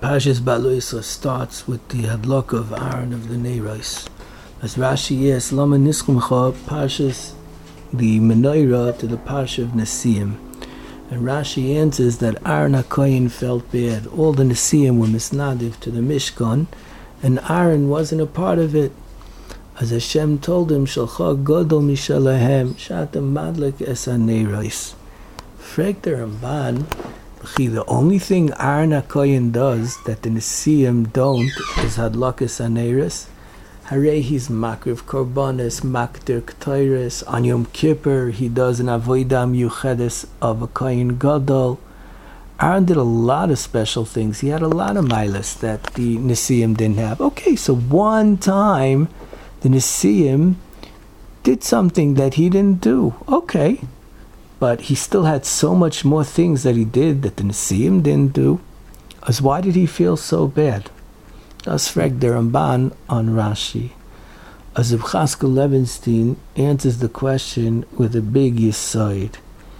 Parshas Balo Yisra starts with the hadlok of Aaron of the Neiros. As Rashi asks, Lama Niskumcha, Parshas the menorah to the Parsha of Nesiim. And Rashi answers that Aaron HaKoyin felt bad. All the Nesiim were misnadiv to the Mishkan, and Aaron wasn't a part of it. As Hashem told him, Shalcha Godol Mishalahem, Shatem Madlik Es HaNeiros. Frek the Ramban, the only thing Aaron HaKoyin does that the Nesiim don't is Hadlakas HaNeiros. Harei he's Makriv Korbanos, Makdir Ketores. On Yom Kippur he does an Avodah Miyuchedes of a Kohen Gadol. Aaron did a lot of special things. He had a lot of milas that the Nesiim didn't have. Okay, so one time the Nesiim did something that he didn't do. Okay. But he still had so much more things that he did that the Nesiim didn't do. As why did he feel so bad? That's Frek the Ramban on Rashi. As Reb Chaskel Levenstein answers the question with a big yisoid.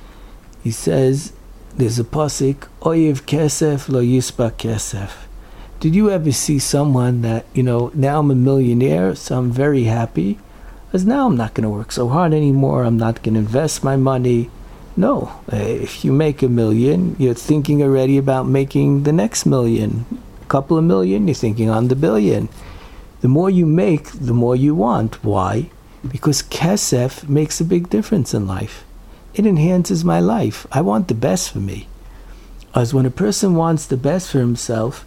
He says, there's a pasuk, Oyev kesef lo yispa kesef. Did you ever see someone that, now I'm a millionaire, so I'm very happy, as now I'm not going to work so hard anymore, I'm not going to invest my money. No, if you make $1 million, you're thinking already about making the next million. A couple of million, you're thinking on the billion. The more you make, the more you want. Why? Because kesef makes a big difference in life. It enhances my life. I want the best for me. As when a person wants the best for himself,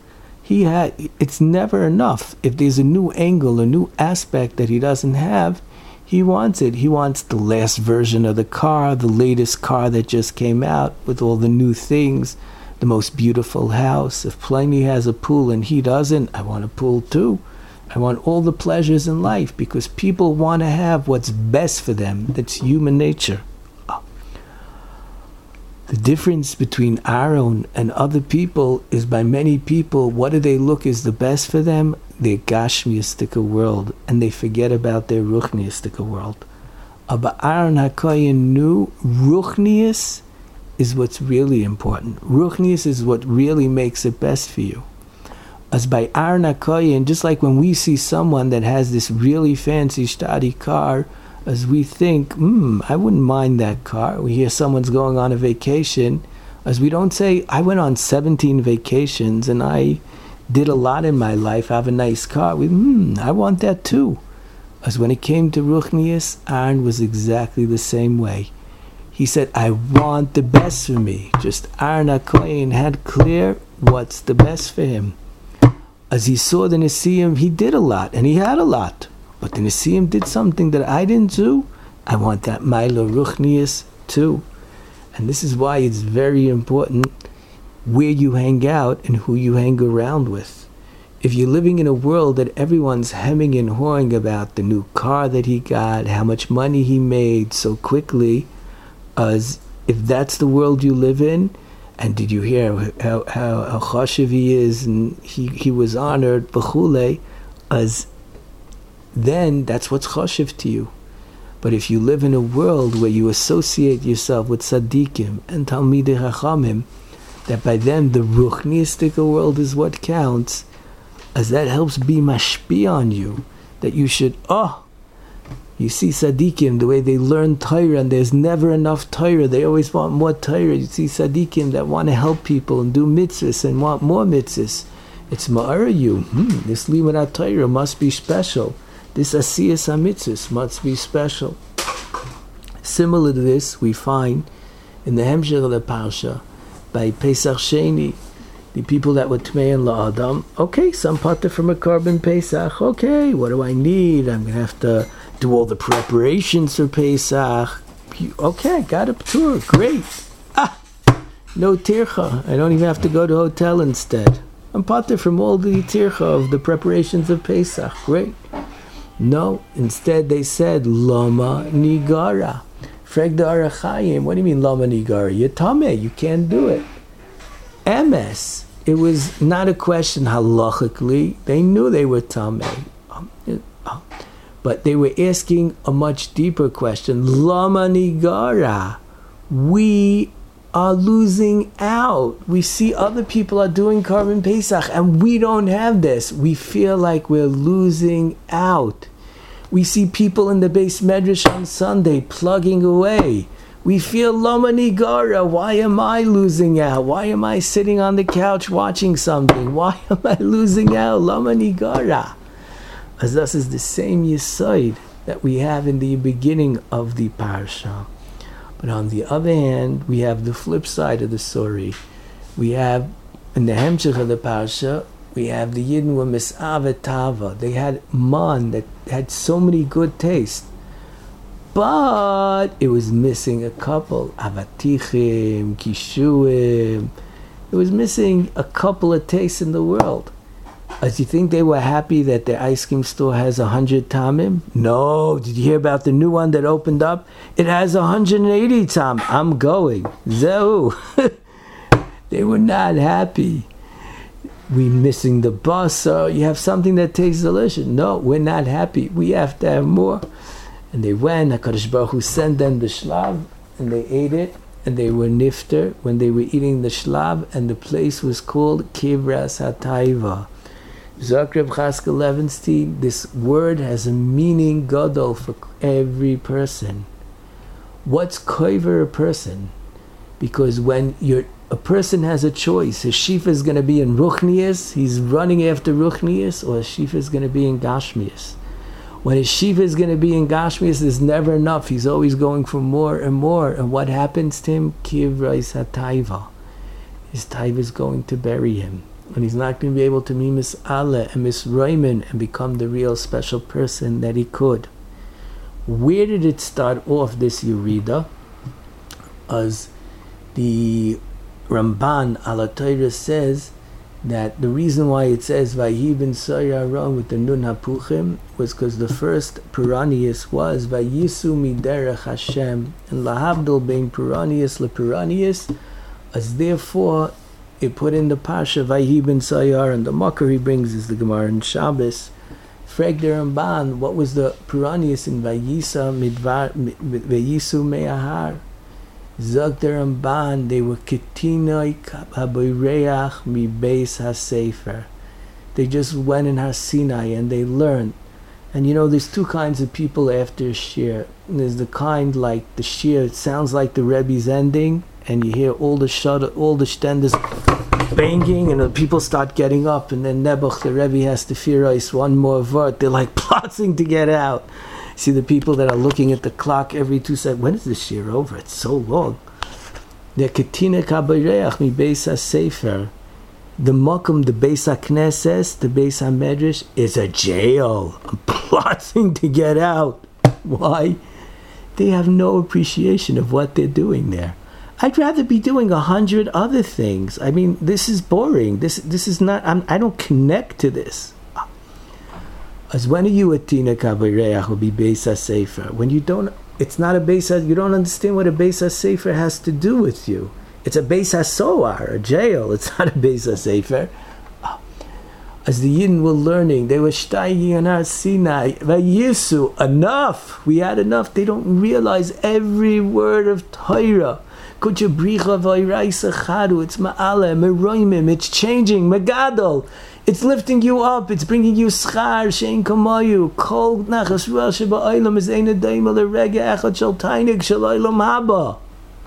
it's never enough. If there's a new angle, a new aspect that he doesn't have, he wants it. He wants the last version of the car, the latest car that just came out with all the new things, the most beautiful house. If Pliny has a pool and he doesn't, I want a pool too. I want all the pleasures in life because people want to have what's best for them. That's human nature. The difference between Aaron and other people is by many people, what do they look is the best for them? Their Gashmiistic world, and they forget about their Ruchniistic world. But Aaron HaKoyin knew Ruchnius is what's really important. Ruchnius is what really makes it best for you. As by Aaron HaKoyin, just like when we see someone that has this really fancy shtadi car, as we think, I wouldn't mind that car. We hear someone's going on a vacation, as we don't say, I went on 17 vacations and I did a lot in my life, I have a nice car. I want that too. As when it came to Ruchnius, Aaron was exactly the same way. He said, I want the best for me. Just Aaron HaKoyin had clear what's the best for him. As he saw the Nesiim, he did a lot, and he had a lot. But the Nesiim did something that I didn't do. I want that Milo Ruchnius too. And this is why it's very important where you hang out and who you hang around with. If you're living in a world that everyone's hemming and hawing about the new car that he got, how much money he made so quickly, as if that's the world you live in, and did you hear how chashiv he is, and he was honored, b'chule, as then that's what's chashiv to you. But if you live in a world where you associate yourself with tzaddikim and talmidei chachamim, that by them the ruchniistic world is what counts, as that helps be mashpi on you, that you should, you see tzaddikim, the way they learn Torah, and there's never enough Torah, they always want more Torah. You see tzaddikim that want to help people and do mitzvahs and want more mitzvahs. It's ma'ara you, this limanat Torah must be special. This asiyas ha-mitzvahs must be special. Similar to this, we find in the Hemshech of the Parsha, by Pesach Sheni, the people that were Tmei and La'adam, okay, some pater from a carbon Pesach, okay, what do I need? I'm going to have to do all the preparations for Pesach. Okay, got a tour, great. No tircha, I don't even have to go to a hotel instead. I'm pater from all the tircha of the preparations of Pesach, great. No, instead they said, Lama Nigara. Freg the Arachayim, what do you mean Lama Nigara? You're tameh, you can't do it. MS, it was not a question halachically. They knew they were tameh. But they were asking a much deeper question. Lama Nigara. We are losing out. We see other people are doing Korban Pesach and we don't have this. We feel like we're losing out. We see people in the Beis Medrash on Sunday plugging away. We feel Lama Nigara. Why am I losing out? Why am I sitting on the couch watching something? Why am I losing out? Lama Nigara. As this is the same Yesod that we have in the beginning of the Parsha. But on the other hand, we have the flip side of the story. We have, in the Hemshech of the Parsha, we have the Yidden were Mis'avet Tava. They had man that had so many good tastes. But it was missing a couple. Avatichim, Kishuim. It was missing a couple of tastes in the world. As you think they were happy that their ice cream store has 100 tamim? No. Did you hear about the new one that opened up? It has 180 tam. I'm going. Zeu. They were not happy. We missing the bus. So you have something that tastes delicious. No, we're not happy. We have to have more. And they went. HaKadosh Baruch Hu sent them the shlav, and they ate it. And they were nifter when they were eating the shlav, and the place was called Kivras HaTaiva. Zakreb Chaskel Levenstein, this word has a meaning gadol for every person. What's koiver a person? Because when a person has a choice, his shifa is going to be in Ruchnias, he's running after Ruchnias, or his shifa is going to be in Gashmias. When his shifa is going to be in Gashmias, there's never enough. He's always going for more and more. And what happens to him? Kivrais HaTaiva. His taiva is going to bury him. And he's not going to be able to be Mis'aleh and Misraimen and become the real special person that he could. Where did it start off, this Yerida? As the Ramban Ala Torah says that the reason why it says Vayi ben Sayaron with the Nun Hapuchim was because the first Puranius was Vayisu miderech Hashem, and Lahabdul bein Puranius lePuranius, as therefore it put in the Pasha Vayi ben Sayar, and the Makar he brings is the Gemara in Shabbos. Frag der Ramban, what was the Puranius in Vayisa Vayisu me'ahar? Zog der Ramban, they were Ketinoi haboireach mi beis hasefer. They just went in Har Sinai and they learned. And you know, there's two kinds of people after a shir. There's the kind like the shir, it sounds like the Rebbe's ending, and you hear all the shtenders banging, and the people start getting up, and then Nebuch, the Rebbe, has to fear ice one more vert. They're like plotting to get out. See the people that are looking at the clock every 2 seconds. When is this year over? It's so long. The Ketina Kabareach mi Beis HaSefer. The Mokum, the Beis HaKnesses, the Beis HaMedrash is a jail. I'm plotting to get out. Why? They have no appreciation of what they're doing there. I'd rather be doing 100 other things. I mean, this is boring. This is not. I don't connect to this. As when are you a Tina Kabareach will be Beis HaSefer? When you don't, it's not a Beis HaSefer. You don't understand what a Beis HaSefer has to do with you. It's a Beis HaSoar, a jail. It's not a Beis HaSefer. As the Yidden were learning, they were steiging on Har Sinai. Vayisu, enough. We had enough. They don't realize every word of Torah. Kucha bricha v'iraisa chadu. It's ma'ale, meroimim. It's changing. Megadol. It's lifting you up. It's bringing you schar shein kamayu. Kol nachas ruach sheba'olam is ein adaim al rega echad shel tainig shel olam haba.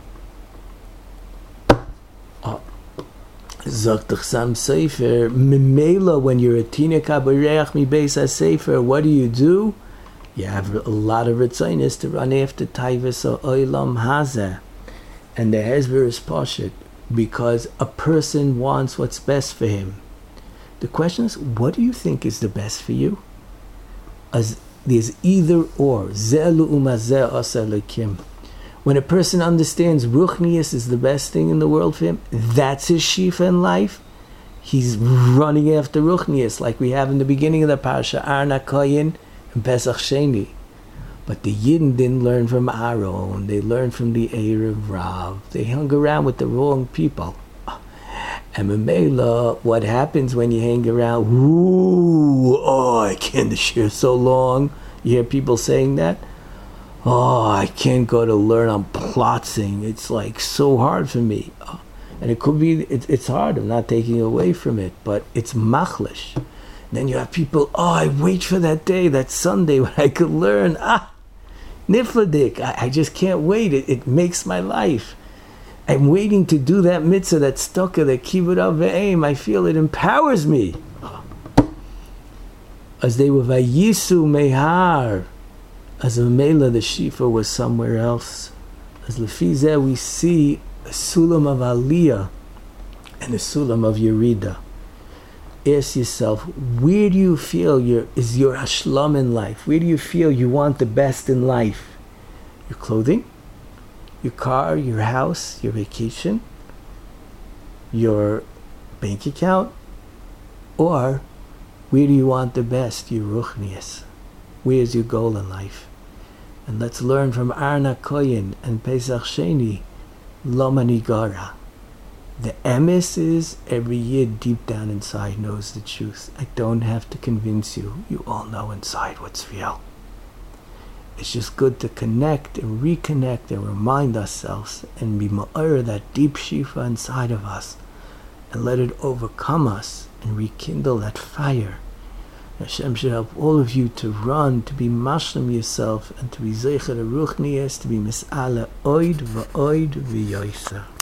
Zok Sam Sefer Mimela. When you're a tina kabareach mi beis hasefer, what do? You have a lot of ritzonis to run after taivas olam hazeh, and the hezber is pashut because a person wants what's best for him. The question is, what do you think is the best for you? As there's either or. Zelu umazeh asa lekim. When a person understands Ruchnius is the best thing in the world for him, that's his shifa in life, he's running after Ruchnius, like we have in the beginning of the Parsha, Arna Koyin and Pesach Sheni. But the Yidden didn't learn from Aaron, they learned from the Erev Rav. They hung around with the wrong people. And Mamela, what happens when you hang around? Ooh, I can't share so long. You hear people saying that? oh, I can't go to learn on plotzing. It's like so hard for me. And it could be, it's hard. I'm not taking away from it, but it's machlish. Then you have people, oh, I wait for that day, that Sunday when I could learn. Nifladik, I just can't wait. It makes my life. I'm waiting to do that mitzvah, that stucca, that kibbut av ve'em. I feel it empowers me. As they were vayisu mehar, as a mela, the shifa was somewhere else. As lefizeh, we see a sulam of aliyah and a sulam of yerida. Ask yourself, where do you feel is your hashlam in life? Where do you feel you want the best in life? Your clothing, your car, your house, your vacation, your bank account, or where do you want the best? Your ruchnias. Where's your goal in life? And let's learn from Arna Koyen and Pesach Sheni, Lo Manigara. The emes is every Yid deep down inside knows the truth. I don't have to convince you. You all know inside what's real. It's just good to connect and reconnect and remind ourselves and be ma'or that deep shifa inside of us and let it overcome us and rekindle that fire. Hashem should help all of you to run, to be mashlim yourself, and to be zeicher ruchnias, to be mis'ala oid v'oid v'yoisa.